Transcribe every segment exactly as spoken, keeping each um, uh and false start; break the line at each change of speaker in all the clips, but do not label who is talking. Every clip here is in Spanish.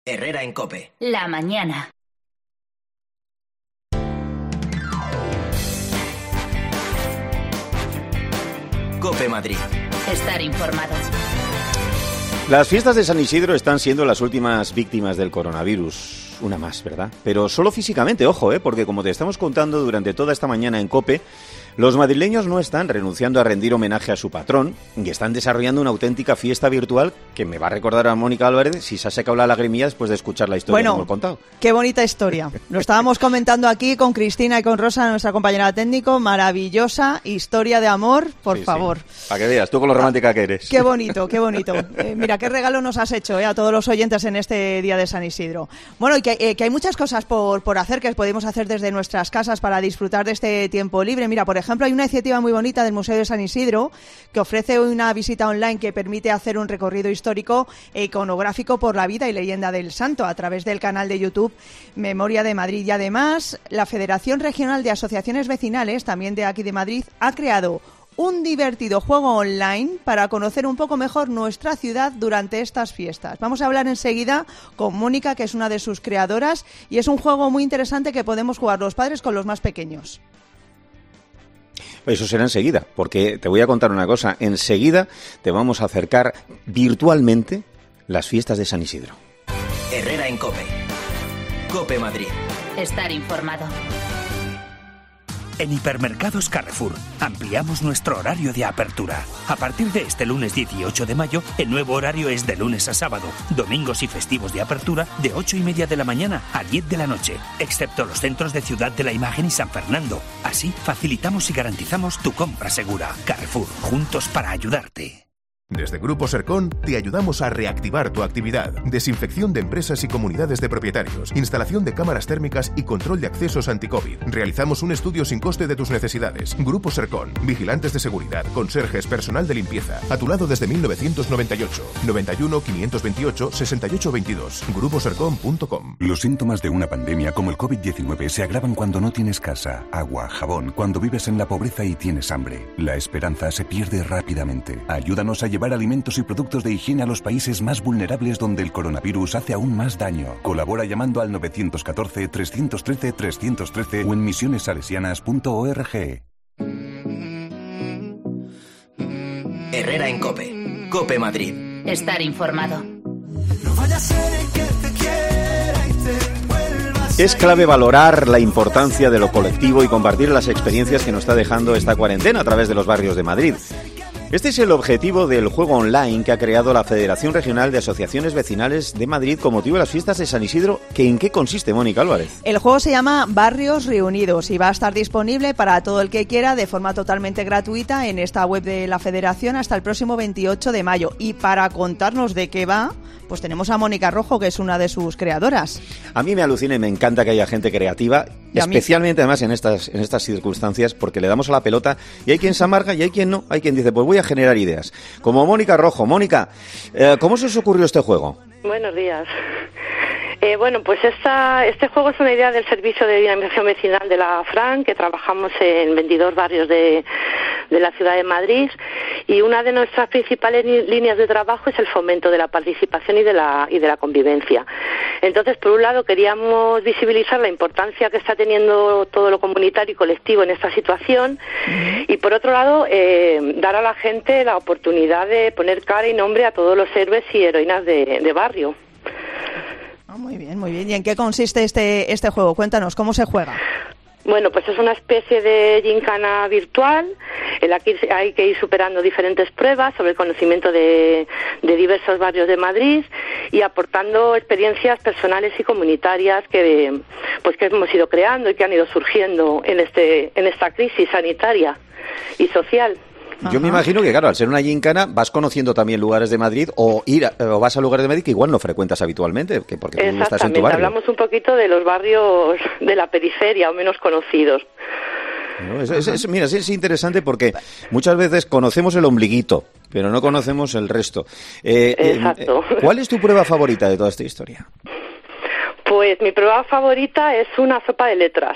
Herrera en COPE.
La mañana.
COPE Madrid.
Estar informado.
Las fiestas de San Isidro están siendo las últimas víctimas del coronavirus. Una más, ¿verdad? Pero solo físicamente, ojo, ¿eh? Porque como te estamos contando durante toda esta mañana en COPE, los madrileños no están renunciando a rendir homenaje a su patrón y están desarrollando una auténtica fiesta virtual que me va a recordar a Mónica Álvarez si se ha sacado la lagrimilla después de escuchar la historia
bueno,
que hemos contado.
Qué bonita historia. Lo estábamos comentando aquí con Cristina y con Rosa, nuestra compañera técnico. Maravillosa historia de amor, por
sí,
favor.
Sí. Para que veas, tú con lo romántica que eres.
Qué bonito, qué bonito. Eh, mira, qué regalo nos has hecho eh, a todos los oyentes en este día de San Isidro. Bueno, y que, eh, que hay muchas cosas por, por hacer que podemos hacer desde nuestras casas para disfrutar de este tiempo libre. Mira, por ejemplo, hay una iniciativa muy bonita del Museo de San Isidro que ofrece una visita online que permite hacer un recorrido histórico e iconográfico por la vida y leyenda del santo a través del canal de YouTube Memoria de Madrid. Y además, la Federación Regional de Asociaciones Vecinales, también de aquí de Madrid, ha creado un divertido juego online para conocer un poco mejor nuestra ciudad durante estas fiestas. Vamos a hablar enseguida con Mónica, que es una de sus creadoras, y es un juego muy interesante que podemos jugar los padres con los más pequeños.
Eso será enseguida, porque te voy a contar una cosa. Enseguida te vamos a acercar virtualmente las fiestas de San Isidro.
Herrera en COPE. COPE Madrid.
Estar informado.
En Hipermercados Carrefour ampliamos nuestro horario de apertura. A partir de este lunes dieciocho de mayo, el nuevo horario es de lunes a sábado, domingos y festivos de apertura de ocho y media de la mañana a diez de la noche, excepto los centros de Ciudad de la Imagen y San Fernando. Así facilitamos y garantizamos tu compra segura. Carrefour, juntos para ayudarte.
Desde Grupo Sercon te ayudamos a reactivar tu actividad. Desinfección de empresas y comunidades de propietarios, instalación de cámaras térmicas y control de accesos anti-COVID. Realizamos un estudio sin coste de tus necesidades. Grupo Sercon, vigilantes de seguridad, conserjes, personal de limpieza. A tu lado desde mil novecientos noventa y ocho. noventa y uno, quinientos veintiocho, sesenta y ocho veintidós. grupo sercon punto com.
Los síntomas de una pandemia como el COVID diecinueve se agravan cuando no tienes casa, agua, jabón, cuando vives en la pobreza y tienes hambre. La esperanza se pierde rápidamente. Ayúdanos a llevar alimentos y productos de higiene a los países más vulnerables donde el coronavirus hace aún más daño. Colabora llamando al nueve uno cuatro, tres uno tres, tres uno tres o en misiones salesianas punto org.
Herrera en COPE. COPE Madrid.
Estar informado.
No vaya a ser que te quiera y te vuelva a ser.
Es clave valorar la importancia de lo colectivo y compartir las experiencias que nos está dejando esta cuarentena a través de los barrios de Madrid. Este es el objetivo del juego online que ha creado la Federación Regional de Asociaciones Vecinales de Madrid con motivo de las fiestas de San Isidro. ¿Que ¿En qué consiste, Mónica Álvarez?
El juego se llama Barrios Reunidos y va a estar disponible para todo el que quiera de forma totalmente gratuita en esta web de la Federación hasta el próximo veintiocho de mayo. Y para contarnos de qué va, pues tenemos a Mónica Rojo, que es una de sus creadoras.
A mí me alucina y me encanta que haya gente creativa, especialmente además en estas, en estas circunstancias, porque le damos a la pelota y hay quien se amarga y hay quien no. Hay quien dice, pues voy a generar ideas. Como Mónica Rojo. Mónica, eh, ¿cómo se os ocurrió este juego?
Buenos días. Eh, bueno, pues esta, este juego es una idea del Servicio de Dinamización Vecinal de la FRAN, que trabajamos en veintidós barrios de, de la ciudad de Madrid, y una de nuestras principales líneas de trabajo es el fomento de la participación y de la, y de la convivencia. Entonces, por un lado, queríamos visibilizar la importancia que está teniendo todo lo comunitario y colectivo en esta situación, y por otro lado, eh, dar a la gente la oportunidad de poner cara y nombre a todos los héroes y heroínas de, de barrio.
Oh, muy bien, muy bien. ¿Y en qué consiste este, este juego? Cuéntanos, ¿cómo se juega?
Bueno, pues es una especie de gincana virtual en la que hay que ir superando diferentes pruebas sobre el conocimiento de, de diversos barrios de Madrid y aportando experiencias personales y comunitarias que, pues, que hemos ido creando y que han ido surgiendo en, este, en esta crisis sanitaria y social.
Yo me imagino que, claro, al ser una gincana vas conociendo también lugares de Madrid o ir a, o vas a lugares de Madrid que igual no frecuentas habitualmente, que porque tú estás en tu barrio.
Hablamos un poquito de los barrios de la periferia o menos conocidos.
No, es, es, es, mira, es, es interesante porque muchas veces conocemos el ombliguito, pero no conocemos el resto. Eh,
Exacto.
Eh, ¿Cuál es tu prueba favorita de toda esta historia?
Pues mi prueba favorita es una sopa de letras.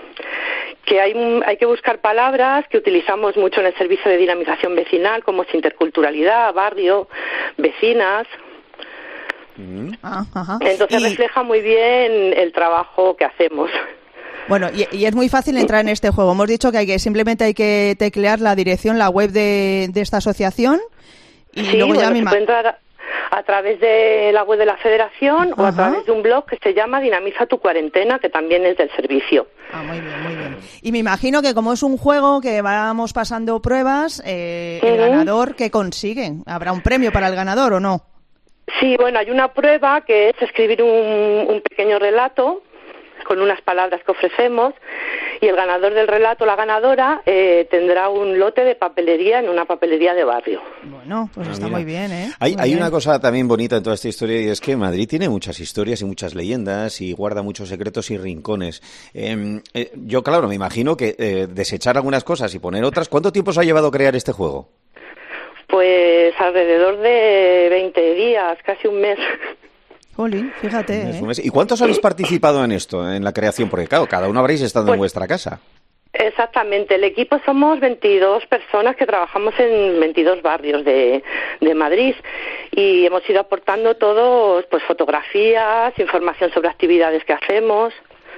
Que hay, hay que buscar palabras que utilizamos mucho en el servicio de dinamización vecinal, como es interculturalidad, barrio, vecinas.
Mm.
Ah, ajá.
Entonces
Y-
refleja muy bien el trabajo que hacemos.
Bueno, y, y es muy fácil entrar en este juego. Hemos dicho que hay que simplemente hay que teclear la dirección, la web de, de esta asociación y
Sí,
luego ya
bueno,
me
se
ima-
puede entrar a, a través de la web de la Federación o a
Ajá.
través de un blog que se llama Dinamiza tu Cuarentena, que también es del servicio.
Ah, muy bien, muy bien. Y me imagino que como es un juego que vamos pasando pruebas, eh, el
Ujú.
ganador, ¿qué consigue? ¿Habrá un premio para el ganador o no?
Sí, bueno, hay una prueba que es escribir un, un pequeño relato con unas palabras que ofrecemos y el ganador del relato, la ganadora, eh, tendrá un lote de papelería en una papelería de barrio.
Bueno, pues
Ah,
está
mira.
muy bien, ¿eh?
Hay,
Muy
hay
bien.
una cosa también bonita en toda esta historia y es que Madrid tiene muchas historias y muchas leyendas y guarda muchos secretos y rincones. Eh, eh, yo, claro, me imagino que eh, desechar algunas cosas y poner otras. ¿Cuánto tiempo os ha llevado crear este juego?
Pues alrededor de veinte días, casi un mes.
Jolín, fíjate,
Es
¿eh?
un mes. ¿Y cuántos habéis participado en esto, en la creación? Porque, claro, cada uno habréis estado en
Pues-
vuestra casa.
Exactamente, el equipo somos veintidós personas que trabajamos en veintidós barrios de, de Madrid y hemos ido aportando todos pues fotografías, información sobre actividades que hacemos.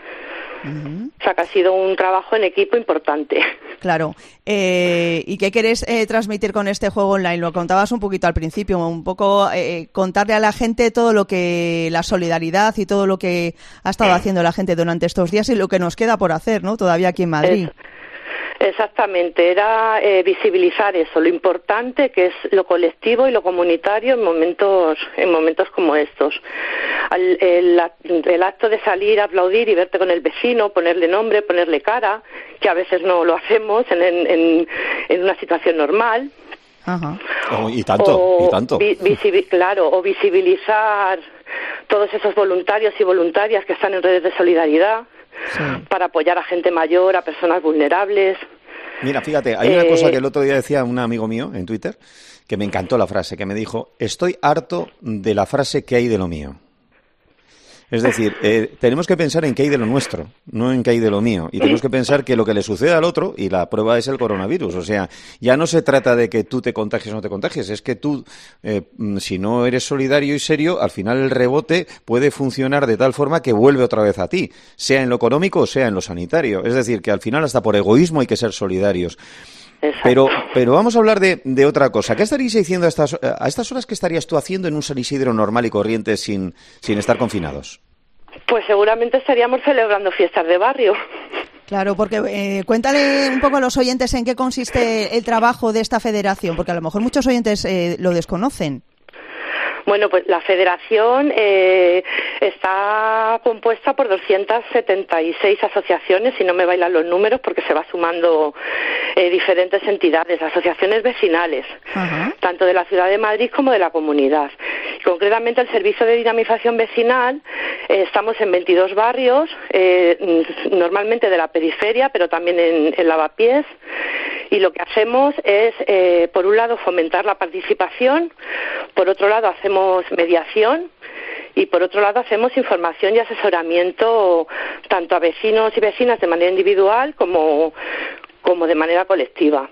O sea que ha sido un trabajo en equipo importante.
Claro. Eh, ¿Y qué querés eh, transmitir con este juego online? Lo contabas un poquito al principio, un poco eh, contarle a la gente todo lo que, la solidaridad y todo lo que ha estado haciendo la gente durante estos días y lo que nos queda por hacer, ¿no? Todavía aquí en Madrid.
Es- Exactamente, era eh, visibilizar eso, lo importante que es lo colectivo y lo comunitario en momentos en momentos como estos. Al- el, el acto de salir a aplaudir y verte con el vecino, ponerle nombre, ponerle cara, que a veces no lo hacemos en, en, en, en una situación normal.
Ajá.
Oh, y tanto,
o
y tanto.
vi- visibi- claro, o visibilizar todos esos voluntarios y voluntarias que están en redes de solidaridad
Sí.
para apoyar a gente mayor, a personas vulnerables.
Mira, fíjate, hay una
Eh,
cosa que el otro día decía un amigo mío en Twitter, que me encantó la frase, que me dijo, estoy harto de la frase que hay de lo mío. Es decir, eh, tenemos que pensar en qué hay de lo nuestro, no en qué hay de lo mío. Y tenemos que pensar que lo que le sucede al otro, y la prueba es el coronavirus. O sea, ya no se trata de que tú te contagies o no te contagies, es que tú, eh, mm, si no eres solidario y serio, al final el rebote puede funcionar de tal forma que vuelve otra vez a ti, sea en lo económico o sea en lo sanitario. Es decir, que al final hasta por egoísmo hay que ser solidarios.
Exacto.
Pero, pero vamos a hablar de, de otra cosa. ¿Qué estaríais haciendo a estas, a estas horas? ¿Qué estarías tú haciendo en un San Isidro normal y corriente sin, sin estar confinados?
Pues seguramente estaríamos celebrando fiestas de barrio.
Claro, porque eh, cuéntale un poco a los oyentes en qué consiste el trabajo de esta federación, porque a lo mejor muchos oyentes eh, lo desconocen.
Bueno, pues la federación eh, está compuesta por doscientas setenta y seis asociaciones, si no me bailan los números, porque se va sumando eh, diferentes entidades, asociaciones vecinales,
Ajá.
tanto de la ciudad de Madrid como de la comunidad. Concretamente, el servicio de dinamización vecinal, eh, estamos en veintidós barrios, eh, normalmente de la periferia, pero también en, en Lavapiés, y lo que hacemos es, eh, por un lado, fomentar la participación, por otro lado, hacemos mediación y, por otro lado, hacemos información y asesoramiento tanto a vecinos y vecinas de manera individual como, como de manera colectiva.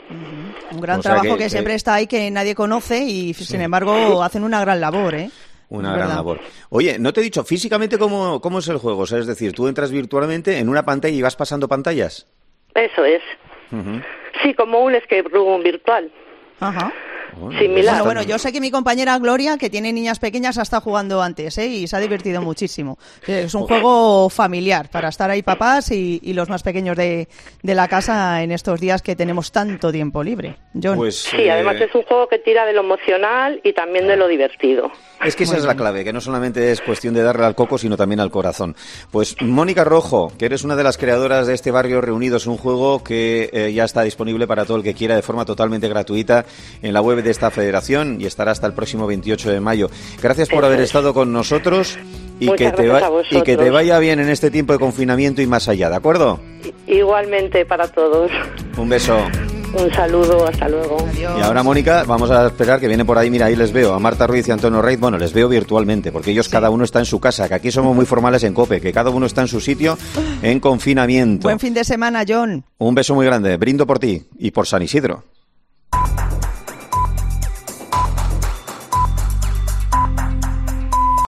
Un gran
O sea
trabajo
que-
que,
que-
siempre está ahí, que nadie conoce y, sin embargo, hacen una gran labor, ¿eh?
Una
Es
gran
verdad.
labor. Oye, no te he dicho físicamente cómo, cómo es el juego. O sea, es decir, tú entras virtualmente en una pantalla y vas pasando pantallas.
Eso es.
Ujú.
Sí, como un escape room virtual.
Ajá.
Bueno,
Similar.
Bueno, bueno, yo sé que mi compañera Gloria, que tiene niñas pequeñas, ha estado jugando antes, ¿eh? Y se ha divertido muchísimo. Es un juego familiar para estar ahí papás y, y los más pequeños de, de la casa en estos días que tenemos tanto tiempo libre. John.
Pues,
Sí,
eh,
además es un juego que tira de lo emocional y también de lo divertido.
Es que esa es la clave, que no solamente es cuestión de darle al coco, sino también al corazón. Pues Mónica Rojo, que eres una de las creadoras de este Barrio Reunidos, un juego que eh, ya está disponible para todo el que quiera de forma totalmente gratuita en la web de esta federación y estará hasta el próximo veintiocho de mayo. Gracias por
Eso
haber
es.
estado con nosotros y
Muchas
que, te
gracias a
va- y que te
vosotros.
vaya bien en este tiempo de confinamiento y más allá, ¿de acuerdo?
Igualmente para todos.
Un beso.
Un saludo, hasta luego.
Adiós.
Y ahora, Mónica, vamos a esperar que viene por ahí. Mira, ahí les veo a Marta Ruiz y Antonio Reid. Bueno, les veo virtualmente, porque ellos cada uno está en su casa, que aquí somos muy formales en COPE, que cada uno está en su sitio en confinamiento.
Buen fin de semana, John.
Un beso muy grande. Brindo por ti y por San Isidro.